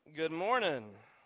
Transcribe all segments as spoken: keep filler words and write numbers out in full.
Good morning.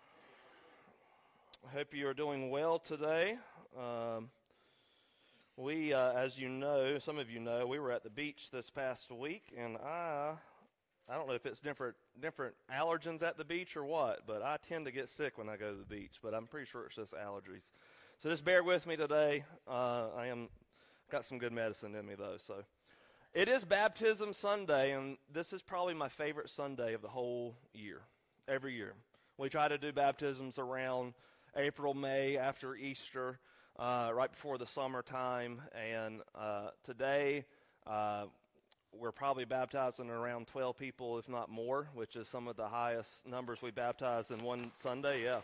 I hope you are doing well today. Um, we, uh, as you know, some of you know, we were at the beach this past week, and I, I don't know if it's different, different allergens at the beach or what, but I tend to get sick when I go to the beach. But I'm pretty sure it's just allergies. So just bear with me today. Uh, I am got some good medicine in me though. So it is Baptism Sunday, and this is probably my favorite Sunday of the whole year. Every year. We try to do baptisms around April, May, after Easter, uh, right before the summertime. And uh, today, uh, we're probably baptizing around twelve people, if not more, which is some of the highest numbers we baptize in one Sunday. Yeah.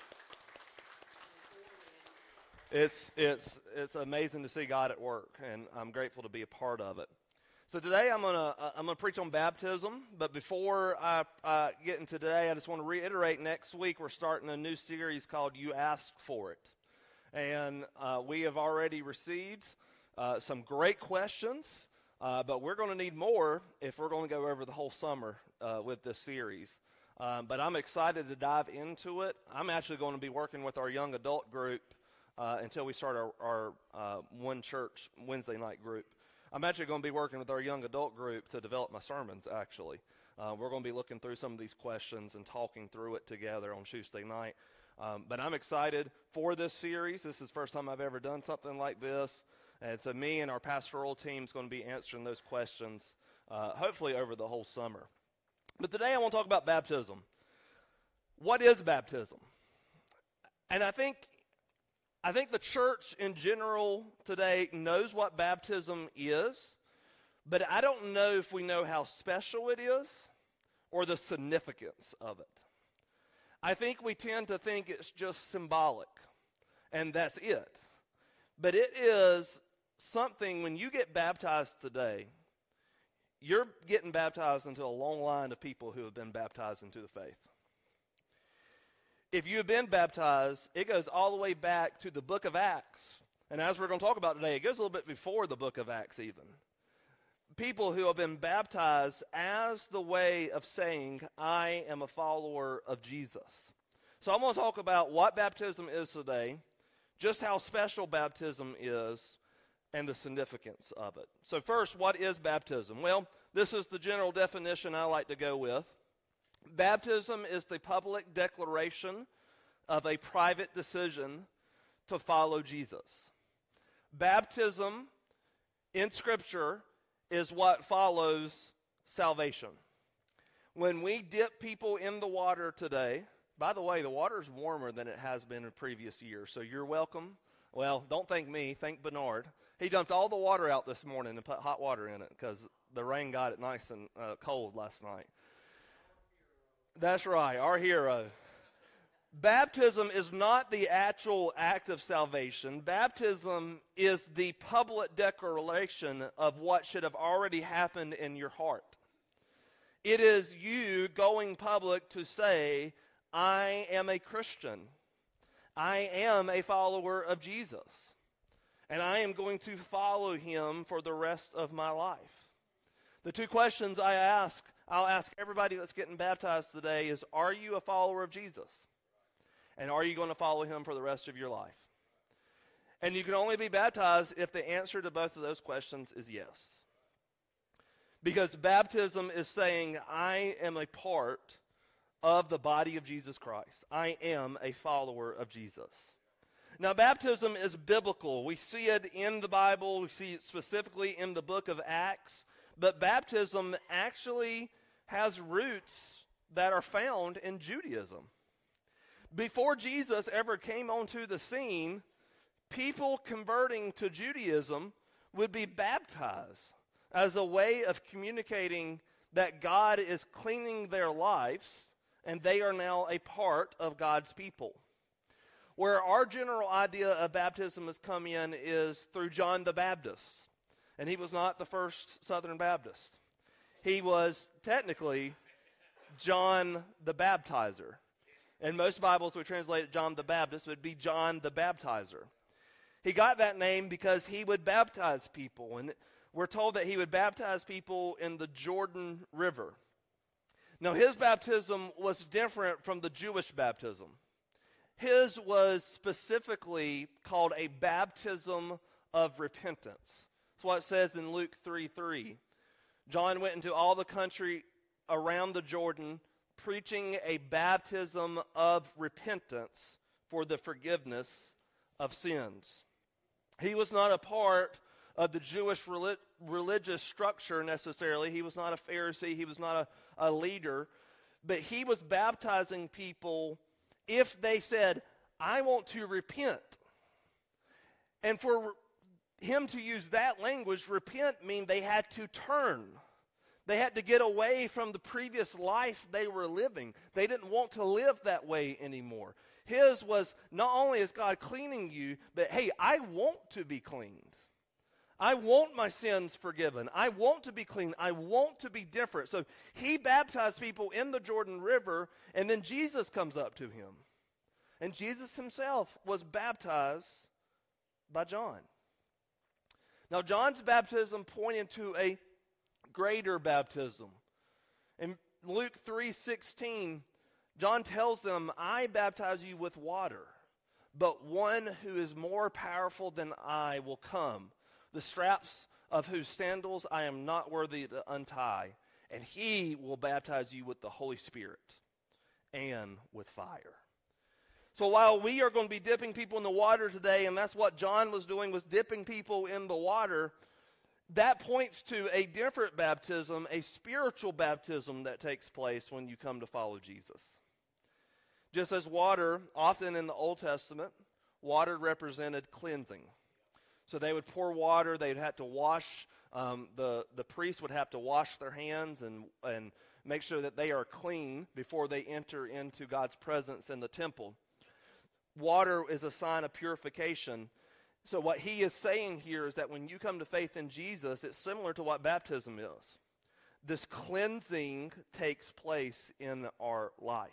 It's, it's, it's amazing to see God at work, and I'm grateful to be a part of it. So today I'm gonna uh, I'm gonna preach on baptism, but before I uh, get into today, I just want to reiterate. Next week we're starting a new series called "You Asked for It," and uh, we have already received uh, some great questions, uh, but we're going to need more if we're going to go over the whole summer uh, with this series. Um, but I'm excited to dive into it. I'm actually going to be working with our young adult group uh, until we start our, our uh, one church Wednesday night group. I'm actually going to be working with our young adult group to develop my sermons, actually. Uh, we're going to be looking through some of these questions and talking through it together on Tuesday night. Um, but I'm excited for this series. This is the first time I've ever done something like this. And so me and our pastoral team is going to be answering those questions, uh, hopefully over the whole summer. But today I want to talk about baptism. What is baptism? And I think... I think the church in general today knows what baptism is, but I don't know if we know how special it is or the significance of it. I think we tend to think it's just symbolic, and that's it. But it is something, when you get baptized today, you're getting baptized into a long line of people who have been baptized into the faith. If you have been baptized, it goes all the way back to the book of Acts. And as we're going to talk about today, it goes a little bit before the book of Acts even. People who have been baptized as the way of saying, I am a follower of Jesus. So I'm going to talk about what baptism is today, just how special baptism is, and the significance of it. So first, what is baptism? Well, this is the general definition I like to go with. Baptism is the public declaration of a private decision to follow Jesus. Baptism in Scripture is what follows salvation. When we dip people in the water today, by the way, the water is warmer than it has been in previous years, so you're welcome. Well, don't thank me, thank Bernard. He dumped all the water out this morning and put hot water in it because the rain got it nice and uh, cold last night. That's right, our hero. Baptism is not the actual act of salvation. Baptism is the public declaration of what should have already happened in your heart. It is you going public to say, I am a Christian. I am a follower of Jesus. And I am going to follow him for the rest of my life. The two questions I ask I'll ask everybody that's getting baptized today is, are you a follower of Jesus? And are you going to follow him for the rest of your life? And you can only be baptized if the answer to both of those questions is yes. Because baptism is saying, I am a part of the body of Jesus Christ. I am a follower of Jesus. Now, baptism is biblical. We see it in the Bible. We see it specifically in the book of Acts. But baptism actually has roots that are found in Judaism. Before Jesus ever came onto the scene, people converting to Judaism would be baptized as a way of communicating that God is cleaning their lives and they are now a part of God's people. Where our general idea of baptism has come in is through John the Baptist. And he was not the first Southern Baptist. He was technically John the Baptizer. In most Bibles we translate it John the Baptist, it would be John the Baptizer. He got that name because he would baptize people. And we're told that he would baptize people in the Jordan River. Now, his baptism was different from the Jewish baptism. His was specifically called a baptism of repentance. That's what it says in Luke three three. John went into all the country around the Jordan, preaching a baptism of repentance for the forgiveness of sins. He was not a part of the Jewish relig- religious structure necessarily. He was not a Pharisee. He was not a, a leader. But he was baptizing people if they said, I want to repent. And for him to use that language, repent, mean they had to turn. They had to get away from the previous life they were living. They didn't want to live that way anymore. His was not only is God cleaning you, but hey, I want to be cleaned. I want my sins forgiven. I want to be clean. I want to be different. So he baptized people in the Jordan River, and then Jesus comes up to him. And Jesus himself was baptized by John. Now, John's baptism pointed to a greater baptism. In Luke three sixteen, John tells them, I baptize you with water, but one who is more powerful than I will come, the straps of whose sandals I am not worthy to untie, and he will baptize you with the Holy Spirit and with fire. So while we are going to be dipping people in the water today, and that's what John was doing, was dipping people in the water, that points to a different baptism, a spiritual baptism that takes place when you come to follow Jesus. Just as water, often in the Old Testament, water represented cleansing. So they would pour water, they'd have to wash, um, the, the priest would have to wash their hands and, and make sure that they are clean before they enter into God's presence in the temple. Water is a sign of purification. So what he is saying here is that when you come to faith in Jesus, it's similar to what baptism is. This cleansing takes place in our life.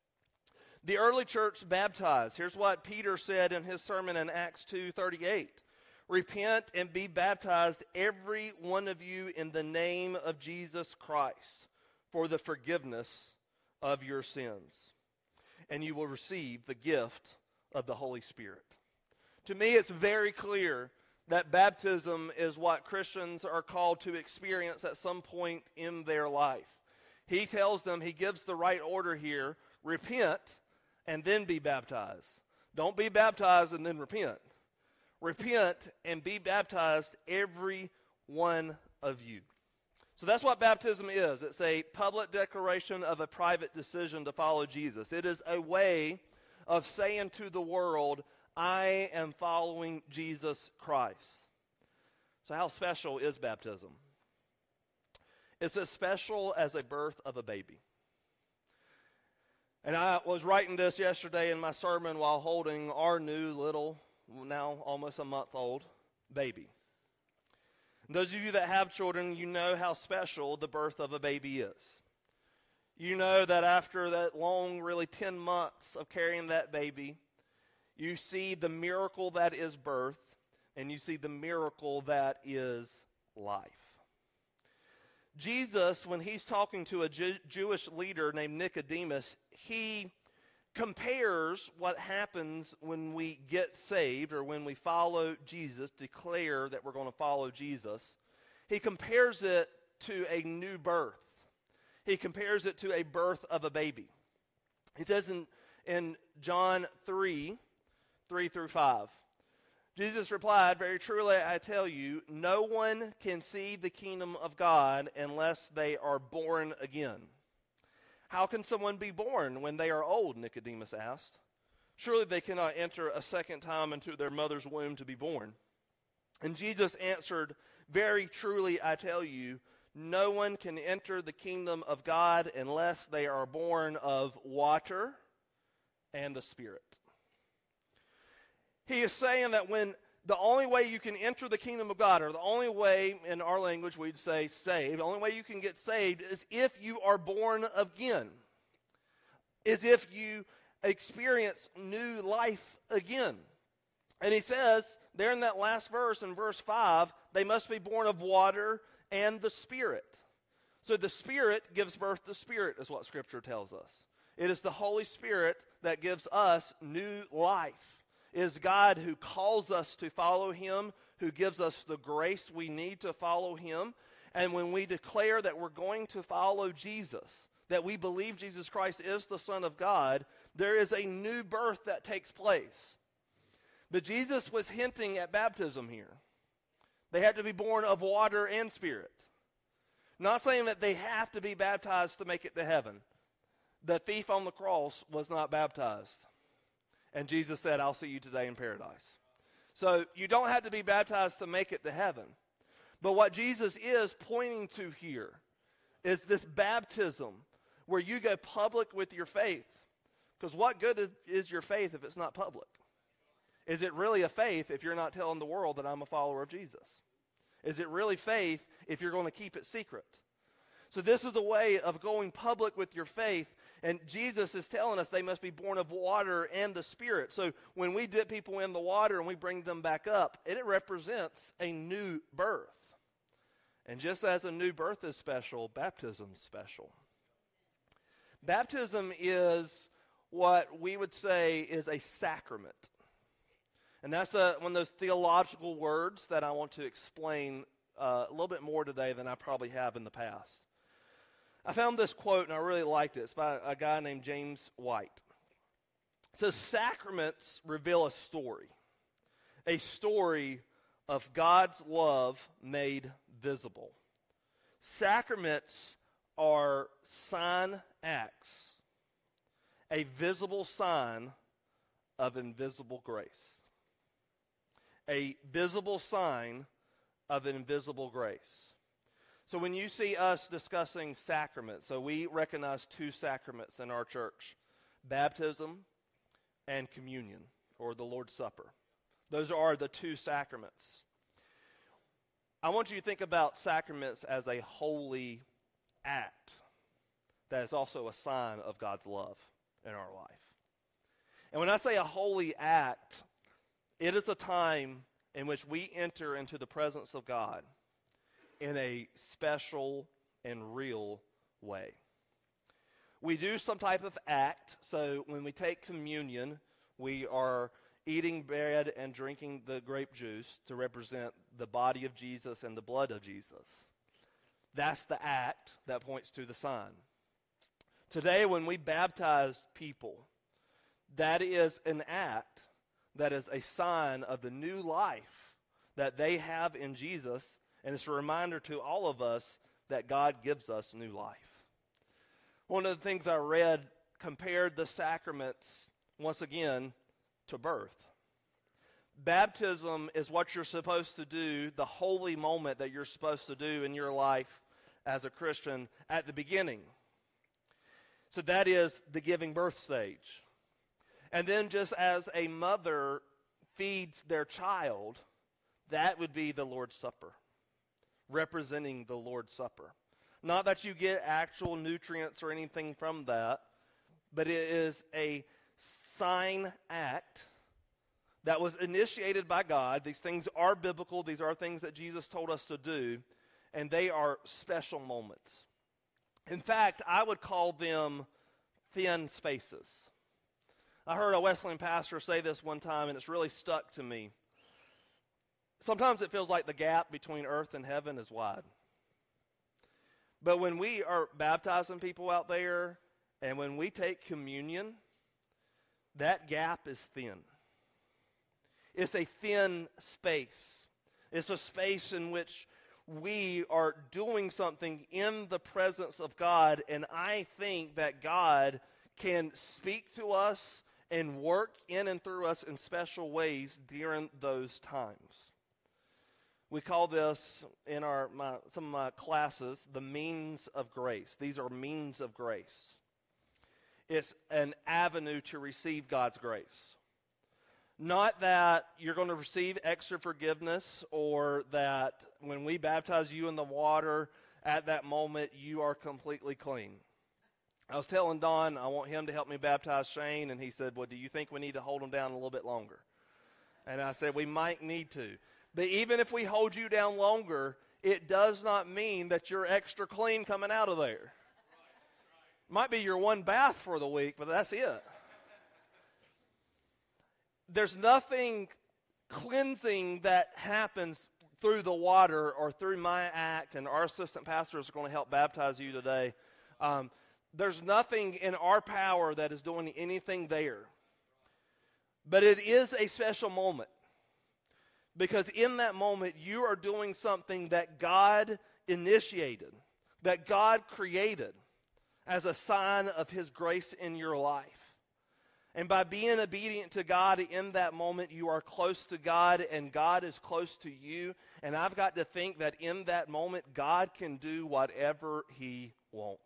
The early church baptized. Here's what Peter said in his sermon in Acts two thirty-eight. Repent and be baptized, every one of you, in the name of Jesus Christ, for the forgiveness of your sins. And you will receive the gift of the Holy Spirit. To me, it's very clear that baptism is what Christians are called to experience at some point in their life. He tells them, he gives the right order here, repent and then be baptized. Don't be baptized and then repent. Repent and be baptized, every one of you. So that's what baptism is. It's a public declaration of a private decision to follow Jesus. It is a way of saying to the world, I am following Jesus Christ. So how special is baptism? It's as special as a birth of a baby. And I was writing this yesterday in my sermon while holding our new little, now almost a month old, baby. And those of you that have children, you know how special the birth of a baby is. You know that after that long, really ten months of carrying that baby, you see the miracle that is birth, and you see the miracle that is life. Jesus, when he's talking to a Jew- Jewish leader named Nicodemus, he compares what happens when we get saved or when we follow Jesus, declare that we're going to follow Jesus. He compares it to a new birth. He compares it to a birth of a baby. He says in, in John three, three through five, Jesus replied, very truly I tell you, no one can see the kingdom of God unless they are born again. How can someone be born when they are old? Nicodemus asked. Surely they cannot enter a second time into their mother's womb to be born. And Jesus answered, very truly I tell you, no one can enter the kingdom of God unless they are born of water and the Spirit. He is saying that when the only way you can enter the kingdom of God, or the only way, in our language we'd say saved, the only way you can get saved is if you are born again, is if you experience new life again. And he says, there in that last verse, in verse five, they must be born of water and the Spirit. So the Spirit gives birth to Spirit, is what Scripture tells us. It is the Holy Spirit that gives us new life. It is God who calls us to follow Him, who gives us the grace we need to follow Him. And when we declare that we're going to follow Jesus, that we believe Jesus Christ is the Son of God, there is a new birth that takes place. But Jesus was hinting at baptism here. They had to be born of water and Spirit. Not saying that they have to be baptized to make it to heaven. The thief on the cross was not baptized. And Jesus said, I'll see you today in paradise. So you don't have to be baptized to make it to heaven. But what Jesus is pointing to here is this baptism where you go public with your faith. Because what good is your faith if it's not public? Is it really a faith if you're not telling the world that I'm a follower of Jesus? Is it really faith if you're going to keep it secret? So this is a way of going public with your faith, and Jesus is telling us they must be born of water and the Spirit. So when we dip people in the water and we bring them back up, it represents a new birth. And just as a new birth is special, baptism is special. Baptism is what we would say is a sacrament. And that's a, one of those theological words that I want to explain uh, a little bit more today than I probably have in the past. I found this quote, and I really liked it. It's by a guy named James White. It says, sacraments reveal a story, a story of God's love made visible. Sacraments are sign acts, a visible sign of invisible grace. A visible sign of an invisible grace. So when you see us discussing sacraments, so we recognize two sacraments in our church, baptism and communion, or the Lord's Supper. Those are the two sacraments. I want you to think about sacraments as a holy act that is also a sign of God's love in our life. And when I say a holy act, it is a time in which we enter into the presence of God in a special and real way. We do some type of act. So when we take communion, we are eating bread and drinking the grape juice to represent the body of Jesus and the blood of Jesus. That's the act that points to the sign. Today, when we baptize people, that is an act that is a sign of the new life that they have in Jesus, and it's a reminder to all of us that God gives us new life. One of the things I read compared the sacraments, once again, to birth. Baptism is what you're supposed to do, the holy moment that you're supposed to do in your life as a Christian at the beginning. So that is the giving birth stage. And then just as a mother feeds their child, that would be the Lord's Supper, representing the Lord's Supper. Not that you get actual nutrients or anything from that, but it is a sign act that was initiated by God. These things are biblical. These are things that Jesus told us to do, and they are special moments. In fact, I would call them thin spaces. I heard a Wesleyan pastor say this one time, and it's really stuck to me. Sometimes it feels like the gap between earth and heaven is wide. But when we are baptizing people out there, and when we take communion, that gap is thin. It's a thin space. It's a space in which we are doing something in the presence of God, and I think that God can speak to us and work in and through us in special ways during those times. We call this in our my, some of my classes the means of grace. These are means of grace. It's an avenue to receive God's grace. Not that you're going to receive extra forgiveness, or that when we baptize you in the water, at that moment you are completely clean. I was telling Don I want him to help me baptize Shane, and he said, well, do you think we need to hold him down a little bit longer? And I said, we might need to. But even if we hold you down longer, it does not mean that you're extra clean coming out of there. Might be your one bath for the week, but that's it. There's nothing cleansing that happens through the water or through my act, and our assistant pastors are going to help baptize you today. Um, there's nothing in our power that is doing anything there. But it is a special moment, because in that moment you are doing something that God initiated, that God created as a sign of His grace in your life. And by being obedient to God in that moment, you are close to God, and God is close to you. And I've got to think that in that moment, God can do whatever He wants.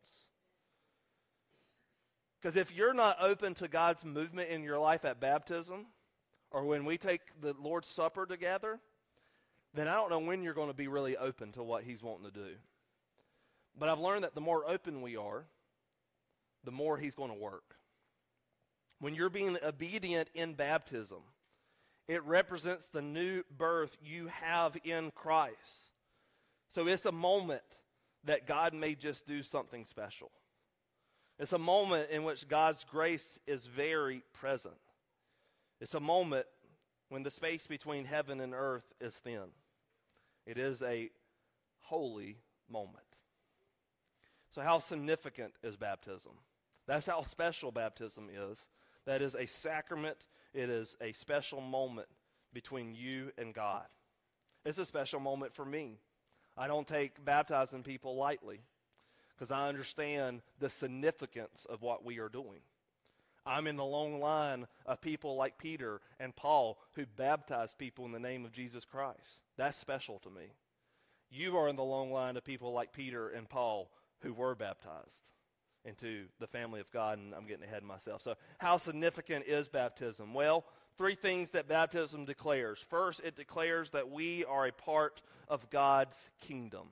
Because if you're not open to God's movement in your life at baptism, or when we take the Lord's Supper together, then I don't know when you're going to be really open to what He's wanting to do. But I've learned that the more open we are, the more He's going to work. When you're being obedient in baptism, it represents the new birth you have in Christ. So it's a moment that God may just do something special. It's a moment in which God's grace is very present. It's a moment when the space between heaven and earth is thin. It is a holy moment. So how significant is baptism? That's how special baptism is. That is a sacrament. It is a special moment between you and God. It's a special moment for me. I don't take baptizing people lightly, because I understand the significance of what we are doing. I'm in the long line of people like Peter and Paul who baptized people in the name of Jesus Christ. That's special to me. You are in the long line of people like Peter and Paul who were baptized into the family of God, and I'm getting ahead of myself. So how significant is baptism? Well, three things that baptism declares. First, it declares that we are a part of God's kingdom.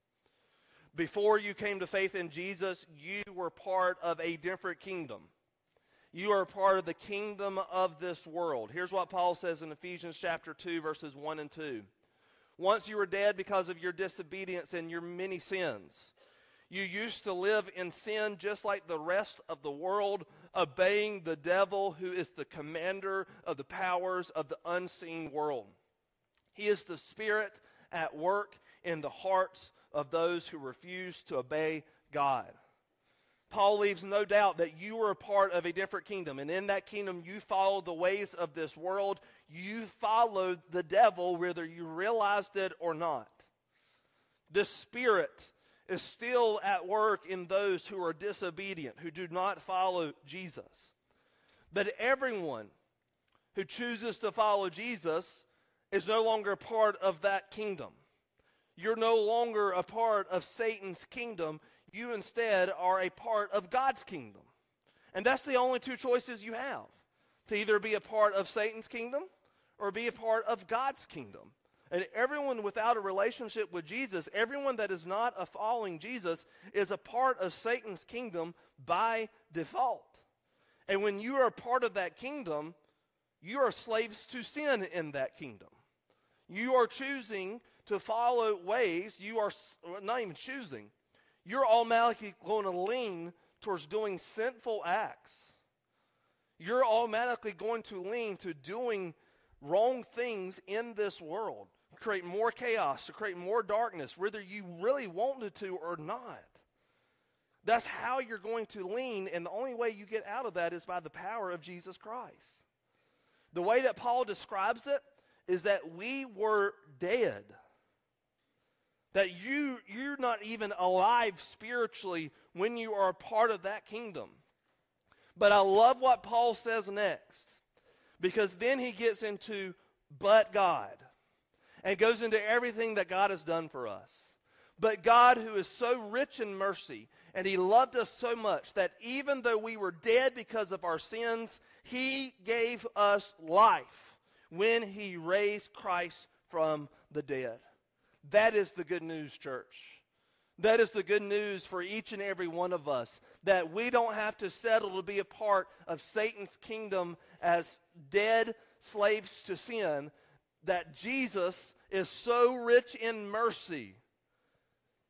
Before you came to faith in Jesus, you were part of a different kingdom. You are part of the kingdom of this world. Here's what Paul says in Ephesians chapter two, verses one and two. Once you were dead because of your disobedience and your many sins. You used to live in sin just like the rest of the world, obeying the devil, who is the commander of the powers of the unseen world. He is the spirit at work in the hearts of those who refuse to obey God. Paul leaves no doubt that you are a part of a different kingdom, and in that kingdom you follow the ways of this world. You followed the devil whether you realized it or not. The spirit is still at work in those who are disobedient, who do not follow Jesus. But everyone who chooses to follow Jesus is no longer a part of that kingdom. You're no longer a part of Satan's kingdom. You instead are a part of God's kingdom. And that's the only two choices you have. To either be a part of Satan's kingdom or be a part of God's kingdom. And everyone without a relationship with Jesus, everyone that is not a following Jesus, is a part of Satan's kingdom by default. And when you are a part of that kingdom, you are slaves to sin in that kingdom. You are choosing to follow ways, you are not even choosing. You're automatically going to lean towards doing sinful acts. You're automatically going to lean to doing wrong things in this world, to create more chaos, to create more darkness, whether you really wanted to or not. That's how you're going to lean, and the only way you get out of that is by the power of Jesus Christ. The way that Paul describes it is that we were dead. That you, you're not even alive spiritually when you are a part of that kingdom. But I love what Paul says next, because then he gets into but God, and goes into everything that God has done for us. But God, who is so rich in mercy, and He loved us so much that even though we were dead because of our sins, He gave us life when He raised Christ from the dead. That is the good news, church. That is the good news for each and every one of us, that we don't have to settle to be a part of Satan's kingdom as dead slaves to sin, that Jesus is so rich in mercy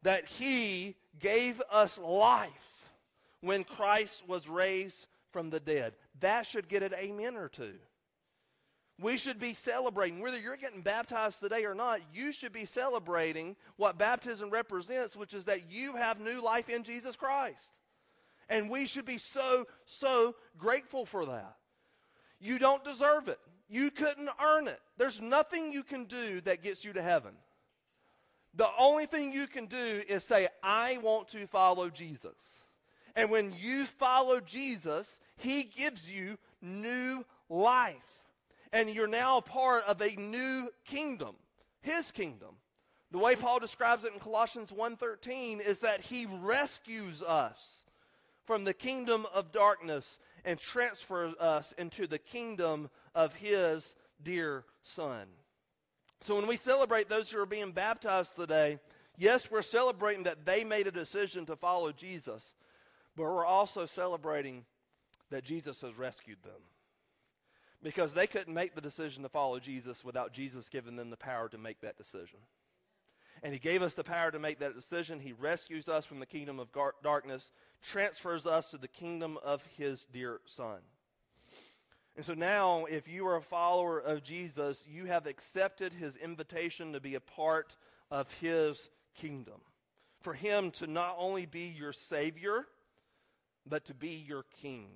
that he gave us life when Christ was raised from the dead. That should get an amen or two. We should be celebrating. Whether you're getting baptized today or not, you should be celebrating what baptism represents, which is that you have new life in Jesus Christ. And we should be so, so grateful for that. You don't deserve it. You couldn't earn it. There's nothing you can do that gets you to heaven. The only thing you can do is say, I want to follow Jesus. And when you follow Jesus, he gives you new life. And you're now a part of a new kingdom, his kingdom. The way Paul describes it in Colossians one thirteen is that he rescues us from the kingdom of darkness and transfers us into the kingdom of his dear Son. So when we celebrate those who are being baptized today, yes, we're celebrating that they made a decision to follow Jesus, but we're also celebrating that Jesus has rescued them. Because they couldn't make the decision to follow Jesus without Jesus giving them the power to make that decision. And he gave us the power to make that decision. He rescues us from the kingdom of gar- darkness, transfers us to the kingdom of his dear Son. And so now, if you are a follower of Jesus, you have accepted his invitation to be a part of his kingdom. For him to not only be your Savior, but to be your King.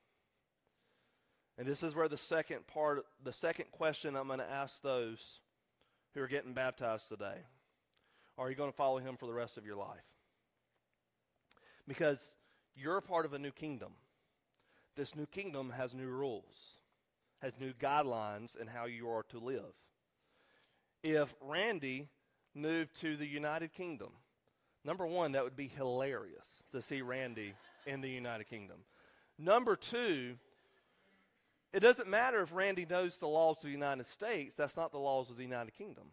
And this is where the second part, the second question I'm going to ask those who are getting baptized today. Are you going to follow him for the rest of your life? Because you're a part of a new kingdom. This new kingdom has new rules, has new guidelines in how you are to live. If Randy moved to the United Kingdom, number one, that would be hilarious to see Randy in the United Kingdom. Number two, it doesn't matter if Randy knows the laws of the United States. That's not the laws of the United Kingdom.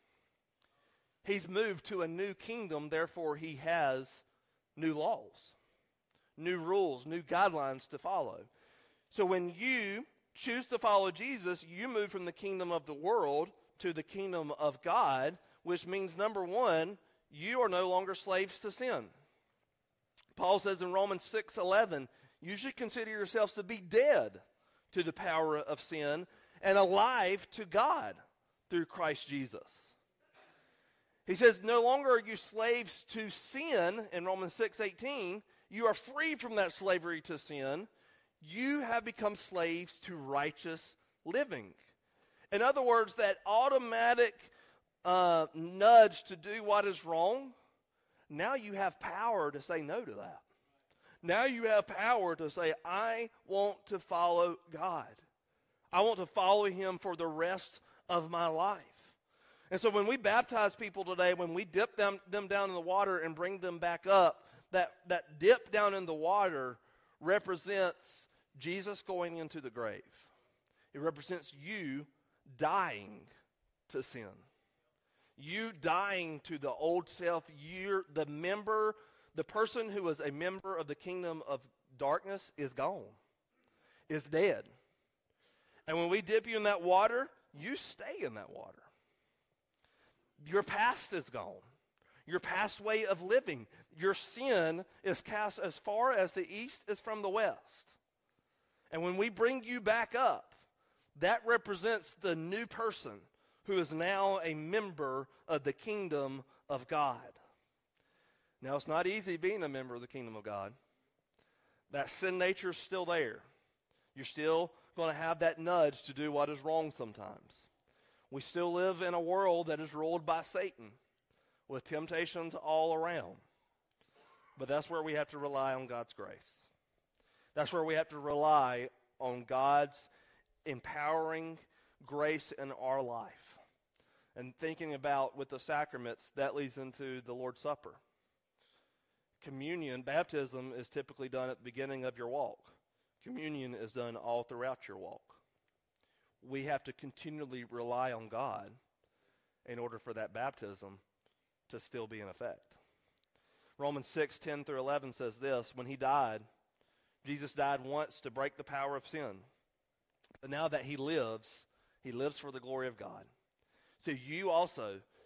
He's moved to a new kingdom, therefore he has new laws, new rules, new guidelines to follow. So when you choose to follow Jesus, you move from the kingdom of the world to the kingdom of God, which means, number one, you are no longer slaves to sin. Paul says in Romans six eleven, you should consider yourselves to be dead to the power of sin and alive to God through Christ Jesus. He says, no longer are you slaves to sin in Romans six eighteen. You are free from that slavery to sin. You have become slaves to righteous living. In other words, that automatic uh, nudge to do what is wrong, now you have power to say no to that. Now you have power to say, I want to follow God. I want to follow him for the rest of my life. And so when we baptize people today, when we dip them, them down in the water and bring them back up, that, that dip down in the water represents Jesus going into the grave. It represents you dying to sin. You dying to the old self. You're the member, the person who was a member of the kingdom of darkness is gone, is dead. And when we dip you in that water, you stay in that water. Your past is gone. Your past way of living. Your sin is cast as far as the east is from the west. And when we bring you back up, that represents the new person who is now a member of the kingdom of God. Now, it's not easy being a member of the kingdom of God. That sin nature is still there. You're still going to have that nudge to do what is wrong sometimes. We still live in a world that is ruled by Satan with temptations all around. But that's where we have to rely on God's grace. That's where we have to rely on God's empowering grace in our life. And thinking about with the sacraments, that leads into the Lord's Supper. Communion, baptism is typically done at the beginning of your walk. Communion is done all throughout your walk. We have to continually rely on God in order for that baptism to still be in effect. Romans six, ten through eleven says this, when he died, Jesus died once to break the power of sin. But now that he lives, he lives for the glory of God. So you also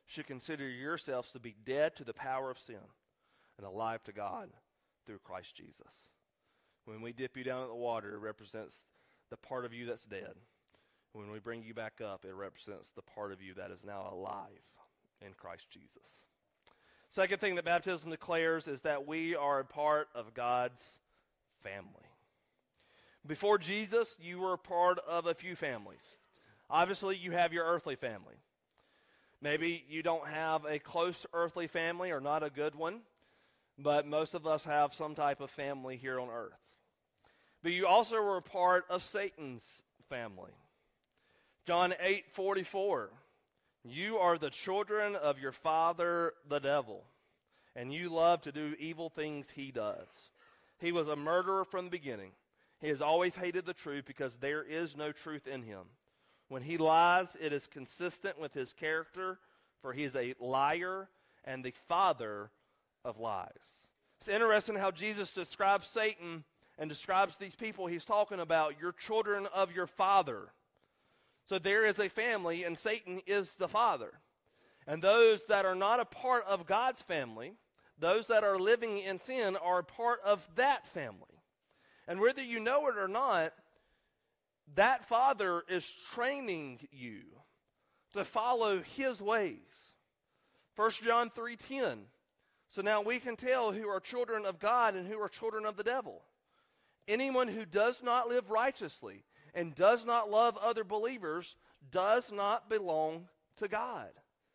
should consider yourselves to be dead to the power of sin and alive to God through Christ Jesus. When we dip you down in the water, it represents the part of you that's dead. When we bring you back up, it represents the part of you that is now alive in Christ Jesus. Second thing that baptism declares is that we are a part of God's family. Before Jesus, you were a part of a few families. Obviously, you have your earthly family. Maybe you don't have a close earthly family or not a good one, but most of us have some type of family here on earth. But you also were a part of Satan's family. John eight forty-four, you are the children of your father, the devil, and you love to do evil things he does. He was a murderer from the beginning. He has always hated the truth because there is no truth in him. When he lies, it is consistent with his character, for he is a liar and the father of lies. It's interesting how Jesus describes Satan and describes these people he's talking about, your children of your father. So there is a family, and Satan is the father. And those that are not a part of God's family, those that are living in sin, are a part of that family. And whether you know it or not, that father is training you to follow his ways. First John three ten. So now we can tell who are children of God and who are children of the devil. Anyone who does not live righteously and does not love other believers does not belong to God.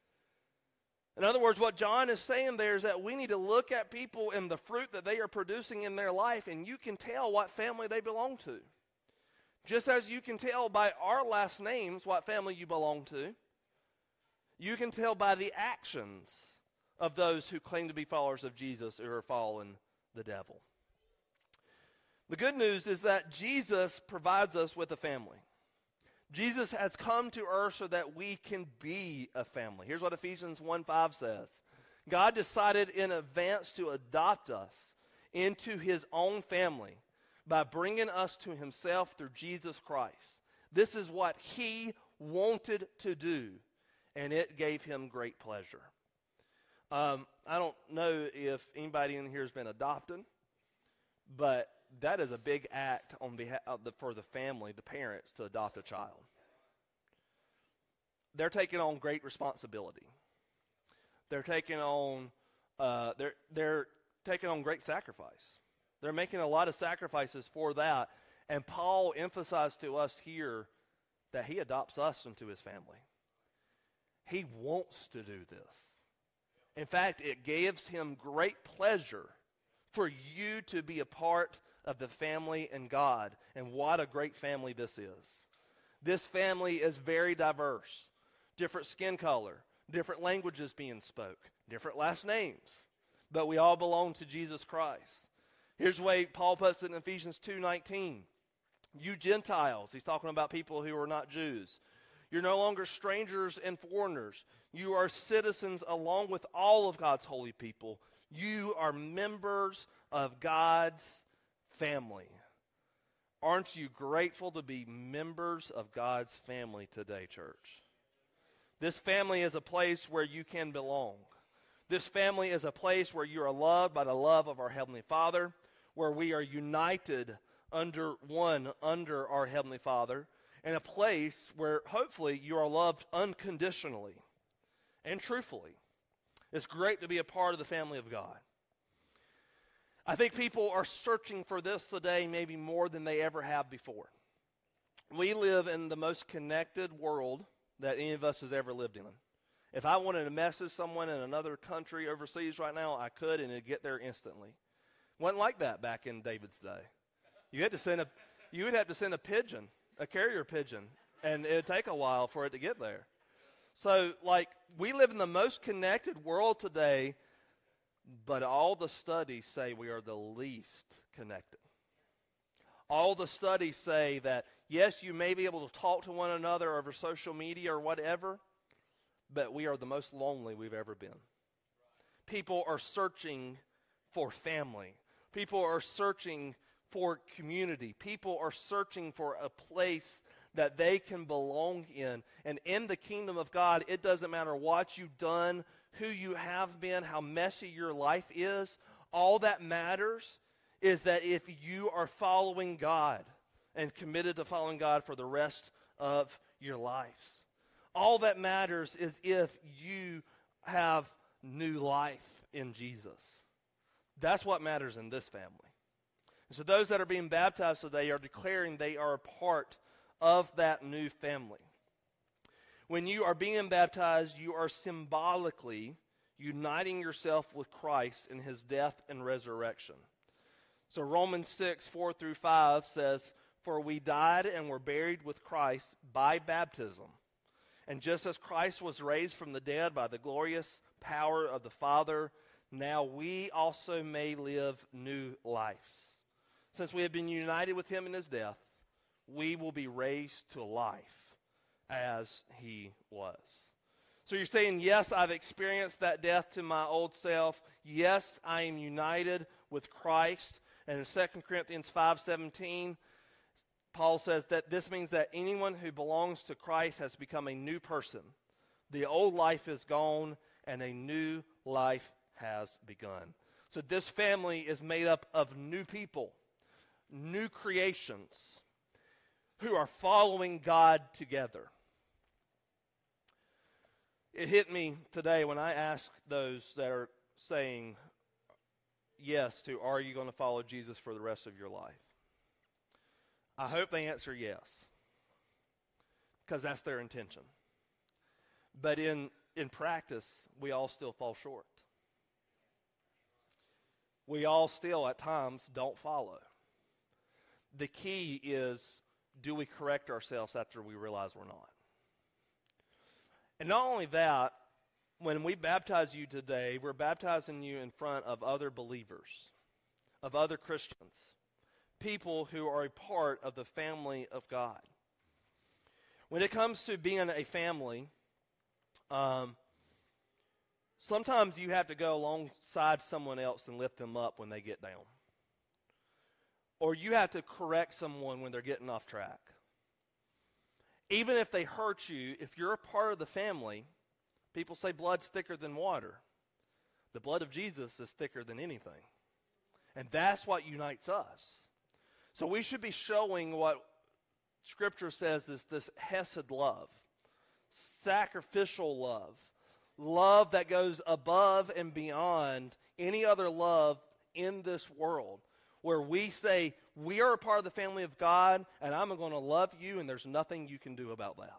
In other words, what John is saying there is that we need to look at people and the fruit that they are producing in their life, and you can tell what family they belong to. Just as you can tell by our last names what family you belong to, you can tell by the actions of those who claim to be followers of Jesus or are following the devil. The good news is that Jesus provides us with a family. Jesus has come to earth so that we can be a family. Here's what Ephesians one five says. God decided in advance to adopt us into his own family by bringing us to himself through Jesus Christ. This is what he wanted to do, and it gave him great pleasure. Um, I don't know if anybody in here has been adopted, but that is a big act on behalf of the, for the family, the parents, to adopt a child. They're taking on great responsibility. They're taking on uh, they're they're taking on great sacrifice. They're making a lot of sacrifices for that. And Paul emphasized to us here that he adopts us into his family. He wants to do this. In fact, it gives him great pleasure for you to be a part of the family in God. And what a great family this is. This family is very diverse. Different skin color, different languages being spoke, different last names. But we all belong to Jesus Christ. Here's the way Paul puts it in Ephesians two nineteen. You Gentiles, he's talking about people who are not Jews. You're no longer strangers and foreigners. You are citizens along with all of God's holy people. You are members of God's family. Aren't you grateful to be members of God's family today, church? This family is a place where you can belong. This family is a place where you are loved by the love of our Heavenly Father, where we are united under one, under our Heavenly Father, and a place where hopefully you are loved unconditionally and truthfully. It's great to be a part of the family of God. I think people are searching for this today maybe more than they ever have before. We live in the most connected world that any of us has ever lived in. If I wanted to message someone in another country overseas right now, I could, and it'd get there instantly. It wasn't like that back in David's day. You had to send a, you would have to send a pigeon, a carrier pigeon, and it'd take a while for it to get there. So, like, we live in the most connected world today, but all the studies say we are the least connected. All the studies say that, yes, you may be able to talk to one another over social media or whatever, but we are the most lonely we've ever been. People are searching for family. People are searching for community. People are searching for a place that they can belong in. And in the kingdom of God, it doesn't matter what you've done, who you have been, how messy your life is. All that matters is that if you are following God and committed to following God for the rest of your lives. All that matters is if you have new life in Jesus. That's what matters in this family. And so those that are being baptized today are declaring they are a part of that new family. When you are being baptized, you are symbolically uniting yourself with Christ in his death and resurrection. So Romans six, four through five says, "For we died and were buried with Christ by baptism. And just as Christ was raised from the dead by the glorious power of the Father, now we also may live new lives. Since we have been united with him in his death, we will be raised to life as he was." So you're saying, yes, I've experienced that death to my old self. Yes, I am united with Christ. And in Second Corinthians five seventeen, Paul says that this means that anyone who belongs to Christ has become a new person. The old life is gone and a new life has begun. So this family is made up of new people, new creations who are following God together. It hit me today when I asked those that are saying yes to, are you going to follow Jesus for the rest of your life? I hope they answer yes, because that's their intention. But in, in practice, we all still fall short. We all still, at times, don't follow. The key is, do we correct ourselves after we realize we're not? And not only that, when we baptize you today, we're baptizing you in front of other believers, of other Christians, people who are a part of the family of God. When it comes to being a family, um, sometimes you have to go alongside someone else and lift them up when they get down. Or you have to correct someone when they're getting off track. Even if they hurt you, if you're a part of the family, people say blood's thicker than water. The blood of Jesus is thicker than anything. And that's what unites us. So we should be showing what Scripture says is this hesed love, sacrificial love, love that goes above and beyond any other love in this world, where we say, we are a part of the family of God, and I'm going to love you, and there's nothing you can do about that.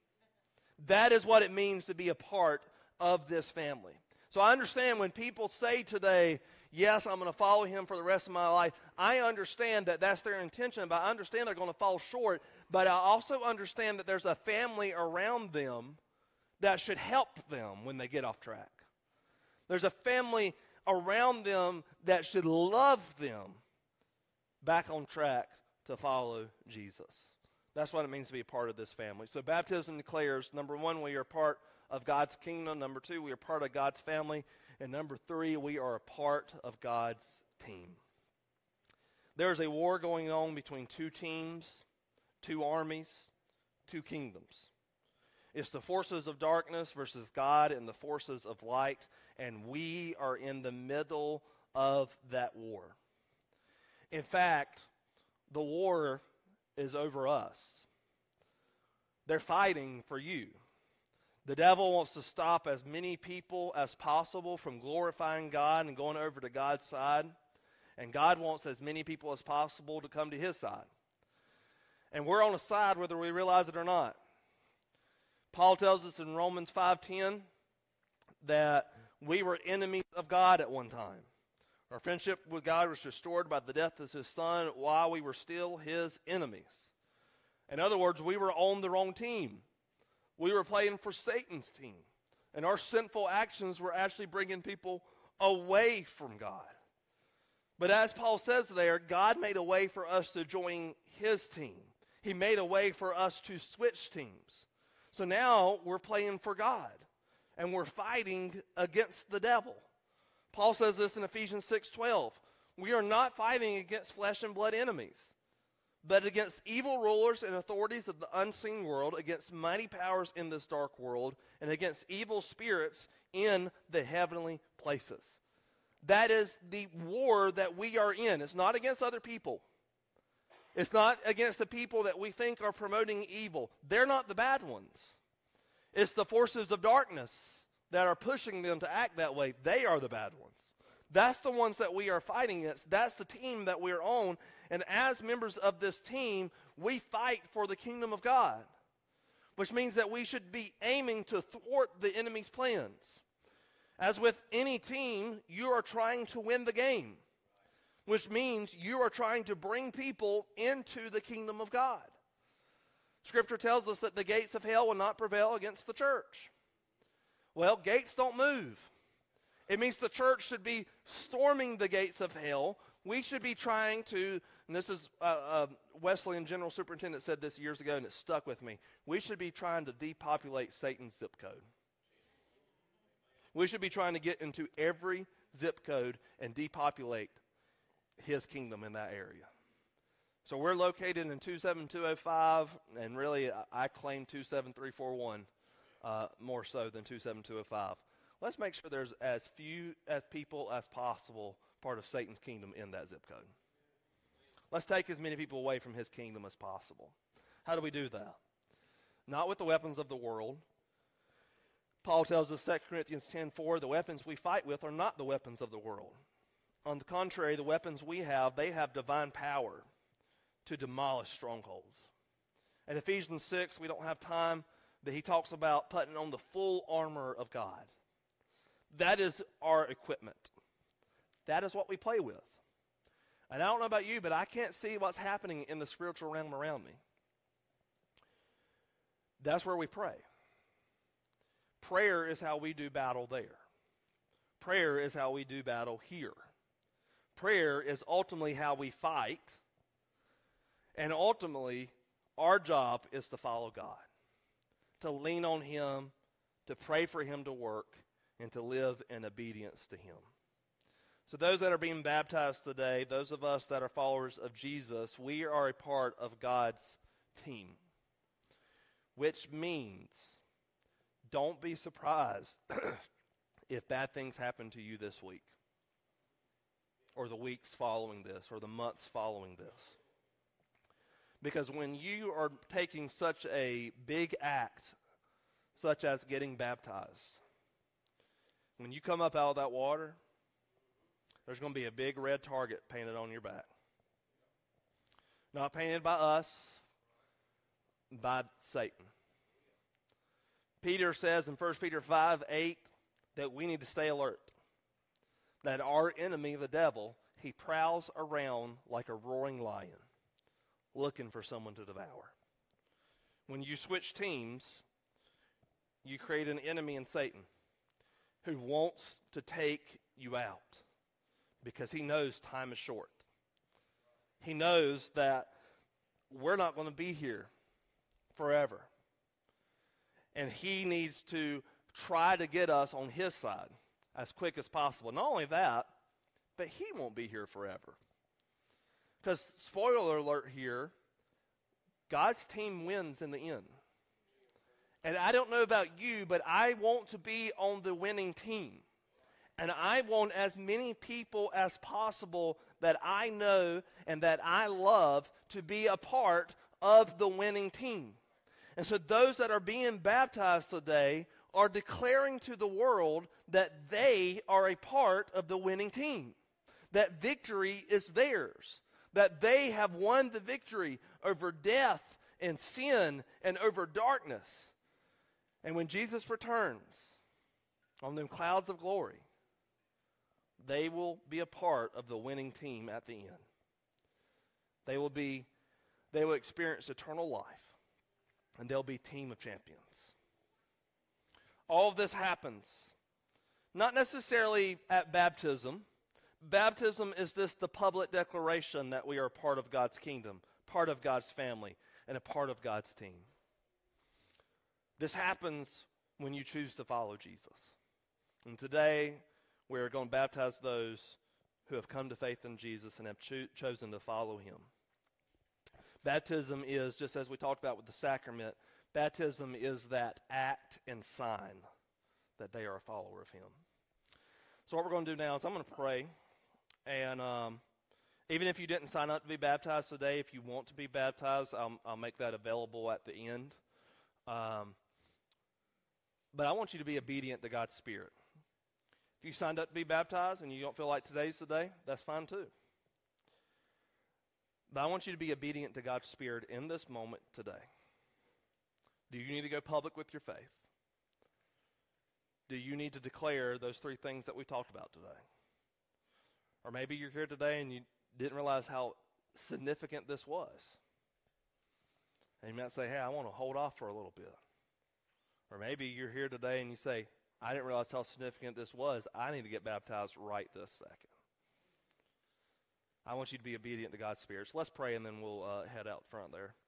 That is what it means to be a part of this family. So I understand when people say today, yes, I'm going to follow him for the rest of my life, I understand that that's their intention, but I understand they're going to fall short. But I also understand that there's a family around them that should help them when they get off track. There's a family around them that should love them back on track to follow Jesus. That's what it means to be a part of this family. So baptism declares, number one, we are part of God's kingdom. Number two, we are part of God's family. And number three, we are a part of God's team. There is a war going on between two teams, two armies, two kingdoms. It's the forces of darkness versus God and the forces of light, and we are in the middle of that war. In fact, the war is over us. They're fighting for you. The devil wants to stop as many people as possible from glorifying God and going over to God's side, and God wants as many people as possible to come to his side. And we're on a side whether we realize it or not. Paul tells us in Romans five ten that we were enemies of God at one time. Our friendship with God was restored by the death of his Son while we were still his enemies. In other words, we were on the wrong team. We were playing for Satan's team. And our sinful actions were actually bringing people away from God. But as Paul says there, God made a way for us to join his team. He made a way for us to switch teams. So now we're playing for God. And we're fighting against the devil. Paul says this in Ephesians six twelve. We are not fighting against flesh and blood enemies, but against evil rulers and authorities of the unseen world, against mighty powers in this dark world, and against evil spirits in the heavenly places. That is the war that we are in. It's not against other people. It's not against the people that we think are promoting evil. They're not the bad ones. It's the forces of darkness that are pushing them to act that way. They are the bad ones. That's the ones that we are fighting against. That's the team that we're on. And as members of this team, we fight for the kingdom of God, which means that we should be aiming to thwart the enemy's plans. As with any team, you are trying to win the game, which means you are trying to bring people into the kingdom of God. Scripture tells us that the gates of hell will not prevail against the church. Well, gates don't move. It means the church should be storming the gates of hell. We should be trying to, and this is, uh, uh, Wesleyan General Superintendent said this years ago, and it stuck with me. We should be trying to depopulate Satan's zip code. We should be trying to get into every zip code and depopulate his kingdom in that area. So we're located in two seven two oh five, and really I claim two seven three four one uh, more so than two seven two oh five. Let's make sure there's as few as people as possible part of Satan's kingdom in that zip code. Let's take as many people away from his kingdom as possible. How do we do that? Not with the weapons of the world. Paul tells us, Second Corinthians ten four, the weapons we fight with are not the weapons of the world. On the contrary, the weapons we have, they have divine power to demolish strongholds. In Ephesians six, we don't have time, but he talks about putting on the full armor of God. That is our equipment. That is what we play with. And I don't know about you, but I can't see what's happening in the spiritual realm around me. That's where we pray. Prayer is how we do battle there. Prayer is how we do battle here. Prayer is ultimately how we fight. And ultimately, our job is to follow God, to lean on him, to pray for him to work, and to live in obedience to him. So those that are being baptized today, those of us that are followers of Jesus, we are a part of God's team, which means don't be surprised if bad things happen to you this week, or the weeks following this, or the months following this. Because when you are taking such a big act, such as getting baptized, when you come up out of that water, there's going to be a big red target painted on your back. Not painted by us, by Satan. Peter says in First Peter five eight that we need to stay alert. That our enemy, the devil, he prowls around like a roaring lion, looking for someone to devour. When you switch teams, you create an enemy in Satan who wants to take you out because he knows time is short. He knows that we're not going to be here forever. And he needs to try to get us on his side as quick as possible. Not only that, but he won't be here forever. Because, spoiler alert here, God's team wins in the end. And I don't know about you, but I want to be on the winning team. And I want as many people as possible that I know and that I love to be a part of the winning team. And so those that are being baptized today are declaring to the world that they are a part of the winning team. That victory is theirs. That they have won the victory over death and sin and over darkness. And when Jesus returns on them clouds of glory, they will be a part of the winning team at the end. They will be, they will experience eternal life, and they'll be a team of champions. All of this happens not necessarily at baptism. Baptism is just the public declaration that we are part of God's kingdom, part of God's family, and a part of God's team. This happens when you choose to follow Jesus. And today, we are going to baptize those who have come to faith in Jesus and have cho- chosen to follow him. Baptism is, just as we talked about with the sacrament, baptism is that act and sign that they are a follower of him. So what we're going to do now is I'm going to pray, and um, even if you didn't sign up to be baptized today, if you want to be baptized, I'll, I'll make that available at the end. Um, but I want you to be obedient to God's Spirit. If you signed up to be baptized and you don't feel like today's the day, that's fine too. But I want you to be obedient to God's Spirit in this moment today. Do you need to go public with your faith? Do you need to declare those three things that we talked about today? Or maybe you're here today and you didn't realize how significant this was. And you might say, hey, I want to hold off for a little bit. Or maybe you're here today and you say, I didn't realize how significant this was. I need to get baptized right this second. I want you to be obedient to God's Spirit. So let's pray, and then we'll uh, head out front there.